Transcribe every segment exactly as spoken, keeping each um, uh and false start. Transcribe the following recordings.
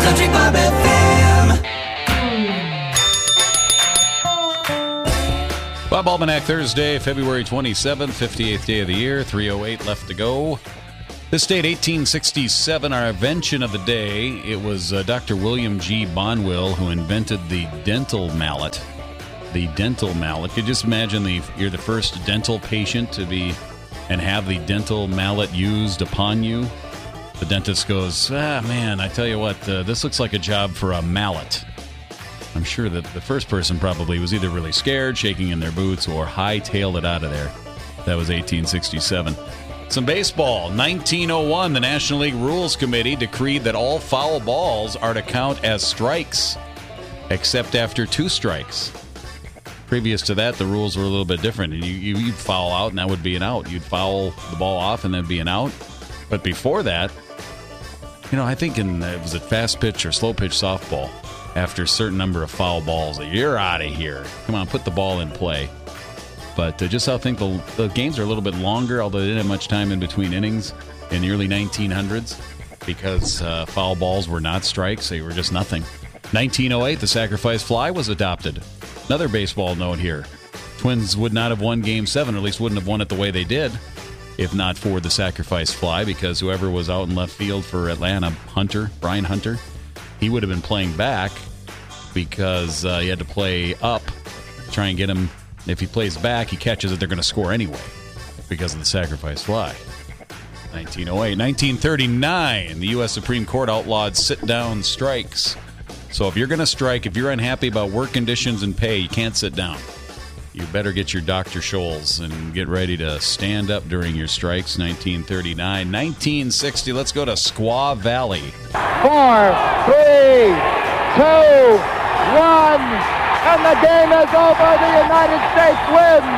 Country Bob F M. Bob Almanac, Thursday, February twenty-seventh, fifty-eighth day of the year, three oh eight left to go. This date, eighteen sixty-seven, our invention of the day. It was uh, Doctor William G. Bonwill who invented the dental mallet. The dental mallet. Could you just imagine the you're the first dental patient to be and have the dental mallet used upon you? The dentist goes, ah, man, I tell you what, uh, this looks like a job for a mallet. I'm sure that the first person probably was either really scared, shaking in their boots, or hightailed it out of there. That was eighteen sixty-seven. Some baseball. nineteen oh one, the National League Rules Committee decreed that all foul balls are to count as strikes, except after two strikes. Previous to that, the rules were a little bit different. You, you, you'd foul out, and that would be an out. You'd foul the ball off, and that'd be an out. But before that, you know, I think in, uh, was it fast pitch or slow pitch softball, after a certain number of foul balls, you're out of here. Come on, put the ball in play. But uh, just how I think the, the games are a little bit longer, although they didn't have much time in between innings in the early nineteen hundreds because uh, foul balls were not strikes. They were just nothing. nineteen oh eight, the sacrifice fly was adopted. Another baseball note here. Twins would not have won Game seven, or at least wouldn't have won it the way they did, if not for the sacrifice fly, because whoever was out in left field for Atlanta, Hunter, Brian Hunter, he would have been playing back because uh, he had to play up, try and get him. If he plays back, he catches it, they're going to score anyway because of the sacrifice fly. nineteen oh eight. nineteen thirty-nine, the U S Supreme Court outlawed sit-down strikes. So if you're going to strike, if you're unhappy about work conditions and pay, you can't sit down. You better get your Doctor Scholl's and get ready to stand up during your strikes. nineteen thirty-nine. nineteen sixty, let's go to Squaw Valley. Four, three, two, one, and the game is over. The United States wins.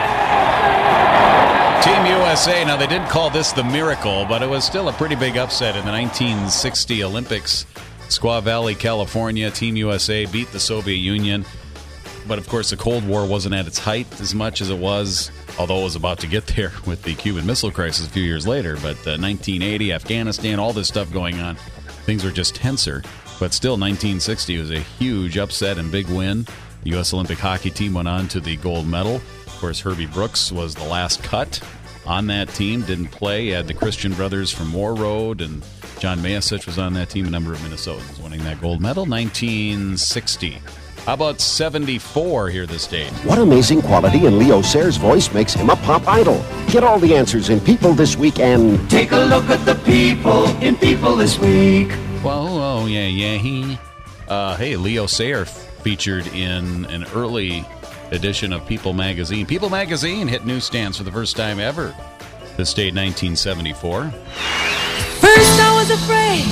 Team U S A, now they didn't call this the miracle, but it was still a pretty big upset in the nineteen sixty Olympics. Squaw Valley, California, Team U S A beat the Soviet Union. But, of course, the Cold War wasn't at its height as much as it was, although it was about to get there with the Cuban Missile Crisis a few years later. But uh, nineteen eighty, Afghanistan, all this stuff going on, things were just tenser. But still, nineteen sixty was a huge upset and big win. The U S Olympic hockey team went on to the gold medal. Of course, Herbie Brooks was the last cut on that team, didn't play. You had the Christian brothers from Moore Road, and John Mayasich was on that team, a number of Minnesotans winning that gold medal. nineteen sixty. How about seventy-four here this date? What amazing quality in Leo Sayre's voice makes him a pop idol. Get all the answers in People This Week and... Take a look at the people in People This Week. Well, oh, yeah, yeah, he... Uh, hey, Leo Sayer featured in an early edition of People Magazine. People Magazine hit newsstands for the first time ever. This date, nineteen seventy-four. First I was afraid.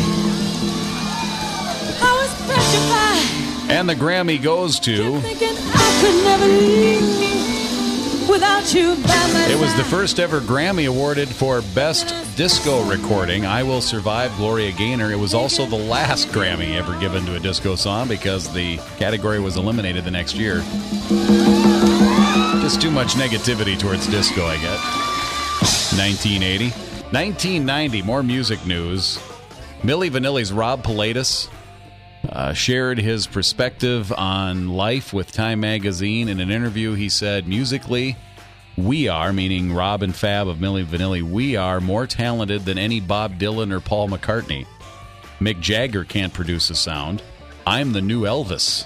I was petrified. And the Grammy goes to... Thinking I could never leave without you by my It was the side. first ever Grammy awarded for Best Disco Recording, I Will Survive, Gloria Gaynor. It was also the last Grammy ever given to a disco song because the category was eliminated the next year. Just too much negativity towards disco, I guess. nineteen eighty. nineteen ninety, more music news. Milli Vanilli's Rob Pilatus uh, shared his perspective on life with Time Magazine. In an interview, he said, musically, we are, meaning Rob and Fab of Milli Vanilli, we are more talented than any Bob Dylan or Paul McCartney. Mick Jagger can't produce a sound. I'm the new Elvis.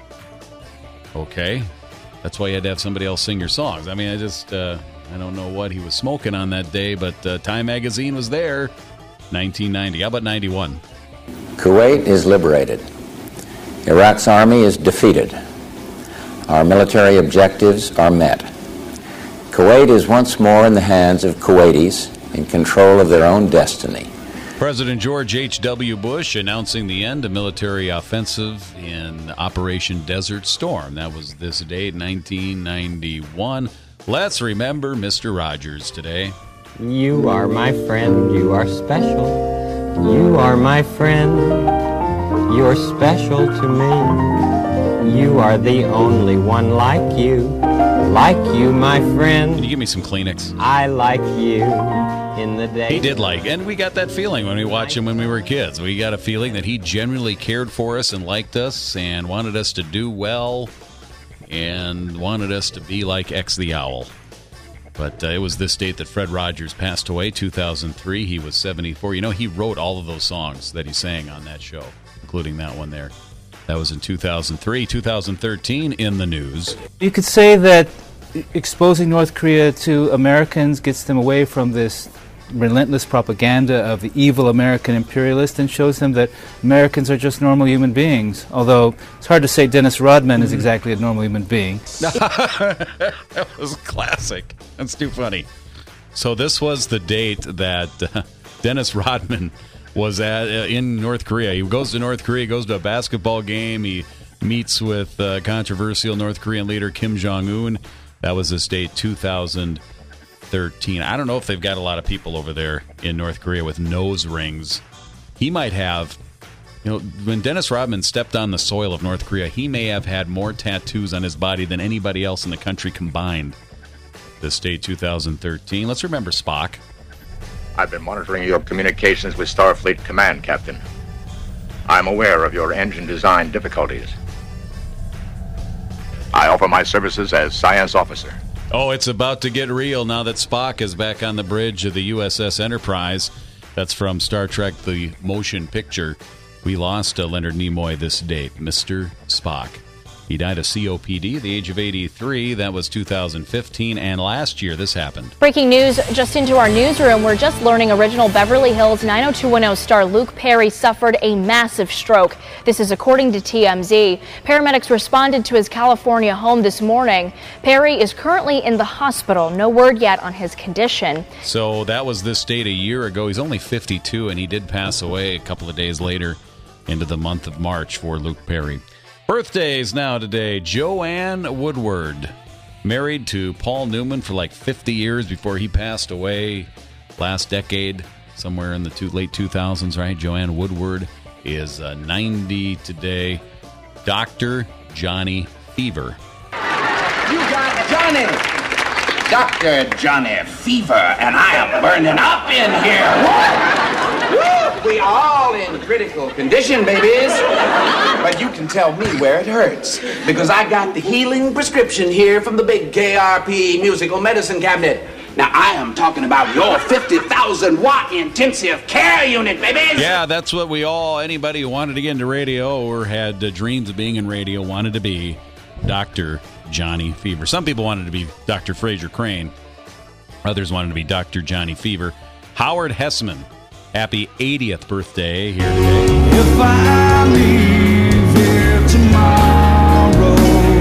Okay. That's why you had to have somebody else sing your songs. I mean, I just... Uh, I don't know what he was smoking on that day, but uh, Time Magazine was there. nineteen ninety. How about ninety-one? Kuwait is liberated. Iraq's army is defeated. Our military objectives are met. Kuwait is once more in the hands of Kuwaitis in control of their own destiny. President George H W. Bush announcing the end of military offensive in Operation Desert Storm. That was this date, nineteen ninety-one. Let's remember Mister Rogers today. You are my friend, you are special. You are my friend, you're special to me. You are the only one like you. Like you, my friend. Can you give me some Kleenex? I like you in the day. He did like, and we got that feeling when we watched him when we were kids. We got a feeling that he genuinely cared for us and liked us and wanted us to do well and wanted us to be like X the Owl. But uh, it was this date that Fred Rogers passed away, two thousand three. He was seventy-four. You know, he wrote all of those songs that he sang on that show, including that one there. That was in two thousand three. two thousand thirteen, in the news. You could say that exposing North Korea to Americans gets them away from this relentless propaganda of the evil American imperialist and shows them that Americans are just normal human beings. Although it's hard to say Dennis Rodman is exactly a normal human being. That was classic. That's too funny. So this was the date that uh, Dennis Rodman was at uh, in North Korea. He goes to North Korea, goes to a basketball game. He meets with uh, controversial North Korean leader Kim Jong-un. That was this date, two thousand thirteen. I don't know if they've got a lot of people over there in North Korea with nose rings. He might have, you know, when Dennis Rodman stepped on the soil of North Korea, he may have had more tattoos on his body than anybody else in the country combined. This date, two thousand thirteen. Let's remember Spock. I've been monitoring your communications with Starfleet Command, Captain. I'm aware of your engine design difficulties. I offer my services as science officer. Oh, it's about to get real now that Spock is back on the bridge of the U S S Enterprise. That's from Star Trek, the motion picture. We lost uh, Leonard Nimoy this date, Mister Spock. He died of C O P D at the age of eighty-three. That was two thousand fifteen, and last year this happened. Breaking news just into our newsroom. We're just learning original Beverly Hills nine oh two one oh star Luke Perry suffered a massive stroke. This is according to T M Z. Paramedics responded to his California home this morning. Perry is currently in the hospital. No word yet on his condition. So that was this date a year ago. He's only fifty-two, and he did pass away a couple of days later into the month of March for Luke Perry. Birthdays now today. Joanne Woodward, married to Paul Newman for like fifty years before he passed away last decade, somewhere in the two, late two thousands, right? Joanne Woodward is uh, ninety today. Doctor Johnny Fever. You got Johnny! Doctor Johnny Fever, and I am burning up in here. Woo! We are all in critical condition, babies. But you can tell me where it hurts, because I got the healing prescription here from the big K R P musical medicine cabinet. Now, I am talking about your fifty thousand watt intensive care unit, babies. Yeah, that's what we all, anybody who wanted to get into radio or had uh, dreams of being in radio wanted to be Doctor Johnny Fever. Some people wanted to be Doctor Fraser Crane. Others wanted to be Doctor Johnny Fever. Howard Hessman, happy eightieth birthday here today. If I leave here tomorrow,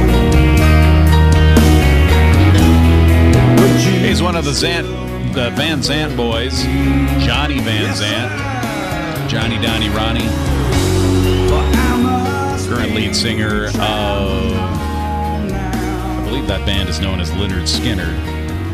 he's one of the, Zant, the Van Zant boys, Johnny Van Zant, Johnny Donnie Ronnie, current lead singer of, I believe that band is known as Lynyrd Skynyrd.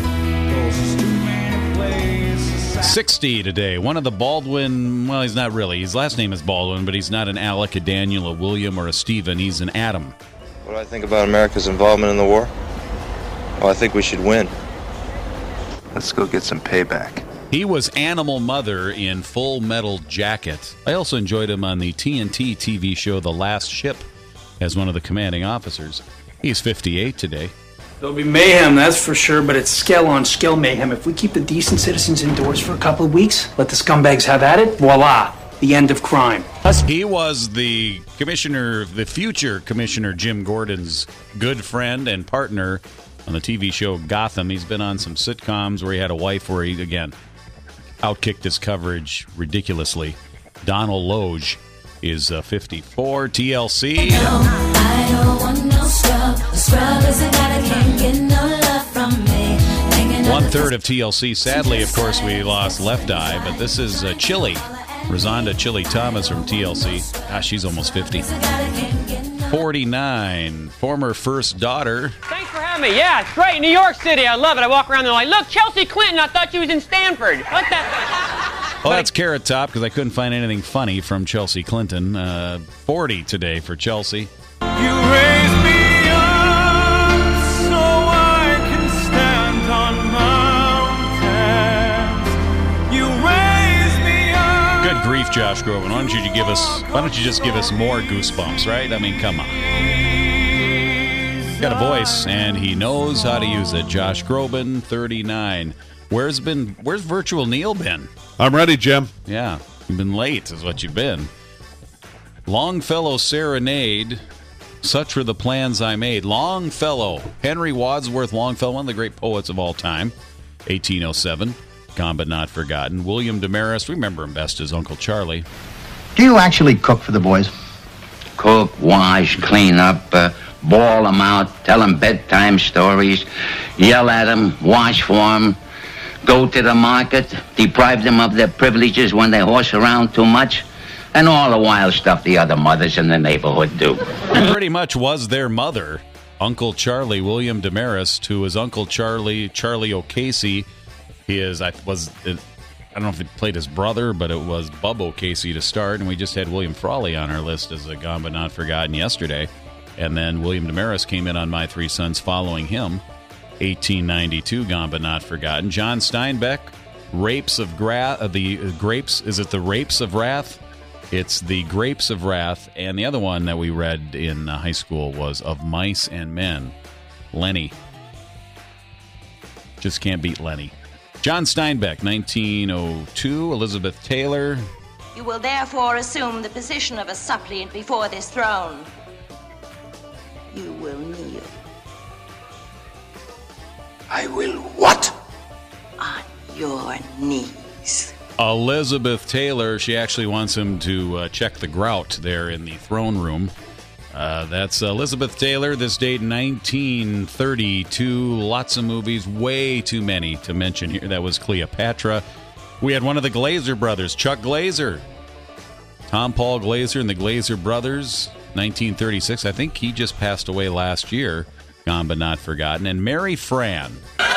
sixty today. One of the Baldwin, well, he's not really. His last name is Baldwin, but he's not an Alec, a Daniel, a William, or a Stephen. He's an Adam. What do I think about America's involvement in the war? Well, I think we should win. Let's go get some payback. He was Animal Mother in Full Metal Jacket. I also enjoyed him on the T N T T V show The Last Ship as one of the commanding officers. He's fifty-eight today. There'll be mayhem, that's for sure, but it's scale on scale mayhem. If we keep the decent citizens indoors for a couple of weeks, let the scumbags have at it, voila, the end of crime. He was the commissioner, the future Commissioner Jim Gordon's good friend and partner on the T V show Gotham. He's been on some sitcoms where he had a wife where he, again, outkicked his coverage ridiculously. Donald Loge is uh, fifty-four. T L C. I don't want no scrub. The scrub is a guy that can't get no love from me. One third of T L C. Sadly, of course, we lost Left Eye, but this is uh, Chili. Rosanda Chili Thomas from T L C. Gosh, she's almost fifty. forty-nine. Former first daughter. Thanks for having me. Yeah, it's great. New York City. I love it. I walk around there like, look, Chelsea Clinton. I thought she was in Stanford. What the... Well, that's Carrot Top because I couldn't find anything funny from Chelsea Clinton. Uh, forty today for Chelsea. you raise me up so I can stand on mountains. Josh Groban. Why don't you give us? Why don't you just give us more goosebumps, right? I mean, come on. He's got a voice, and he knows how to use it. Josh Groban, thirty-nine. Where's been? Where's Virtual Neil been? I'm ready, Jim. Yeah, you've been late, is what you've been. Longfellow Serenade. Such were the plans I made. Longfellow, Henry Wadsworth Longfellow, one of the great poets of all time, eighteen oh seven, gone but not forgotten. William Demarest, we remember him best as Uncle Charlie. Do you actually cook for the boys? Cook, wash, clean up, uh, bawl them out, tell them bedtime stories, yell at them, wash for them, go to the market, deprive them of their privileges when they horse around too much, and all the wild stuff the other mothers in the neighborhood do. He pretty much was their mother, Uncle Charlie, William Demarest, who was Uncle Charlie, Charlie O'Casey. He is, I was, I don't know if he played his brother, but it was Bub O'Casey to start, and we just had William Frawley on our list as a gone but not forgotten yesterday. And then William Demarest came in on My Three Sons following him, eighteen ninety-two, gone but not forgotten. John Steinbeck, Rapes of Gra- uh, the uh, Grapes, is it the Rapes of Wrath? It's the Grapes of Wrath, and the other one that we read in uh, high school was Of Mice and Men. Lenny. Just can't beat Lenny. John Steinbeck, nineteen oh two. Elizabeth Taylor. You will therefore assume the position of a suppliant before this throne. You will kneel. I will what? On your knees. Elizabeth Taylor, she actually wants him to uh, check the grout there in the throne room. Uh, that's Elizabeth Taylor, this date nineteen thirty-two. Lots of movies, way too many to mention here. That was Cleopatra. We had one of the Glazer brothers, Chuck Glazer. Tom Paul Glazer and the Glazer brothers, nineteen thirty-six. I think he just passed away last year, gone but not forgotten. And Mary Fran.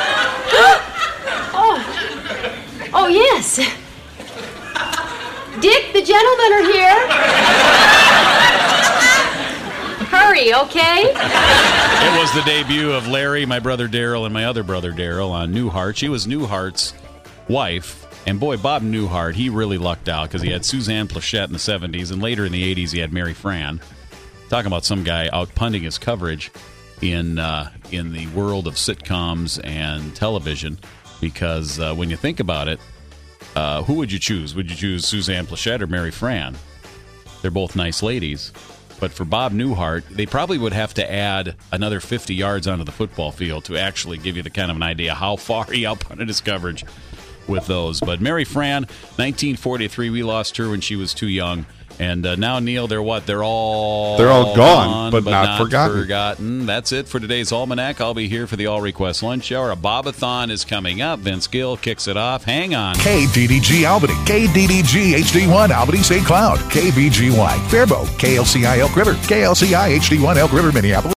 oh, oh yes. Dick, the gentlemen are here. Hurry, okay? It was the debut of Larry, my brother Daryl, and my other brother Daryl on Newhart. She was Newhart's wife. And boy, Bob Newhart, he really lucked out because he had Suzanne Plachette in the seventies, and later in the eighties he had Mary Fran. Talking about some guy outpunting his coverage in uh, in the world of sitcoms and television, because uh, when you think about it, uh, who would you choose? Would you choose Suzanne Plachette or Mary Fran? They're both nice ladies. But for Bob Newhart, they probably would have to add another fifty yards onto the football field to actually give you the kind of an idea how far he outpunted his coverage with those. But Mary Fran, nineteen forty-three, we lost her when she was too young. And uh, now, Neil, they're what? They're all They're all gone, gone but, but not, not forgotten. forgotten. That's it for today's Almanac. I'll be here for the All Request Lunch Hour. A Bobathon is coming up. Vince Gill kicks it off. Hang on. K D D G Albany, K D D G H D one Albany Saint Cloud, K B G Y Faribault, K L C I Elk River, K L C I H D one Elk River, Minneapolis.